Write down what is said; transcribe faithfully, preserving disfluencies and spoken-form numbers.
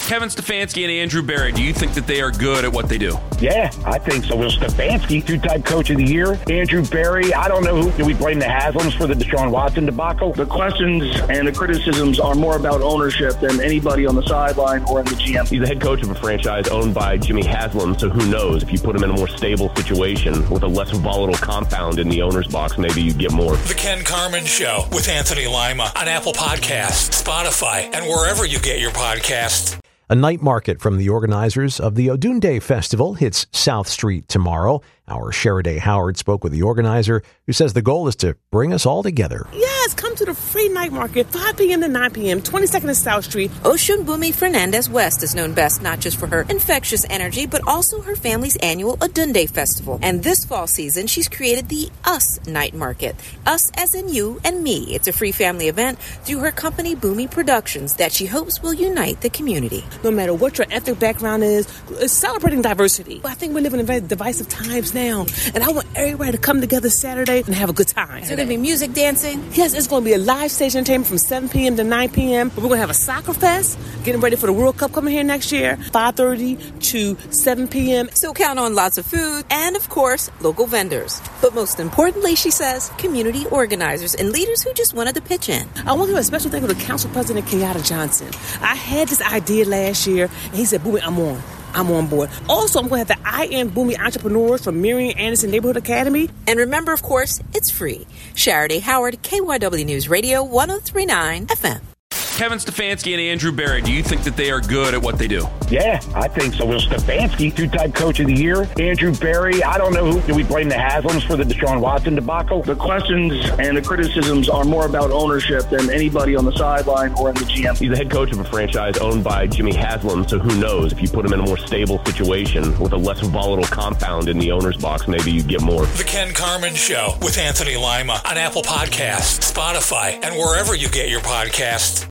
Kevin Stefanski and Andrew Berry, do you think that they are good at what they do? Yeah, I think so. Well, Stefanski, two-time coach of the year. Andrew Berry, I don't know who. Do we blame the Haslams for the Deshaun Watson debacle? The questions and the criticisms are more about ownership than anybody on the sideline or in the G M. He's the head coach of a franchise owned by Jimmy Haslam, so who knows? If you put him in a more stable situation with a less volatile compound in the owner's box, maybe you get more. The Ken Carman Show with Anthony Lima on Apple Podcasts, Spotify, and wherever you get your podcasts. A night market from the organizers of the Odunde Festival hits South Street tomorrow. Our Sheriday Howard spoke with the organizer, who says the goal is to bring us all together. Yes, come to the free night market, five p.m. to nine p.m., twenty-second and South Street. Oshunbumi Fernandez West is known best not just for her infectious energy, but also her family's annual Odunde Festival. And this fall season, she's created the Us Night Market. Us as in you and me. It's a free family event through her company, Boomy Productions, that she hopes will unite the community. No matter what your ethnic background is, it's celebrating diversity. I think we're living in very divisive times now, and I want everybody to come together Saturday and have a good time. So there'll be music, dancing? Yes, it's going to be a live stage entertainment from seven p.m. to nine p.m. But we're going to have a soccer fest, getting ready for the World Cup coming here next year, five thirty to seven p.m. So count on lots of food and, of course, local vendors. But most importantly, she says, community organizers and leaders who just wanted to pitch in. I want to give a special thank you to Council President Kenyatta Johnson. I had this idea last year, and he said, Boomy, I'm on. I'm on board. Also, I'm going to have the I Am Boomy entrepreneurs from Marion Anderson Neighborhood Academy. And remember, of course, it's free. Sheriday Howard, K Y W News Radio, one oh three point nine F M. Kevin Stefanski and Andrew Berry, do you think that they are good at what they do? Yeah, I think so. Well, Stefanski, two-time coach of the year. Andrew Berry, I don't know who. Do we blame the Haslams for the Deshaun Watson debacle? The questions and the criticisms are more about ownership than anybody on the sideline or in the G M. He's the head coach of a franchise owned by Jimmy Haslam, so who knows? If you put him in a more stable situation with a less volatile compound in the owner's box, maybe you get more. The Ken Carman Show with Anthony Lima on Apple Podcasts, Spotify, and wherever you get your podcasts.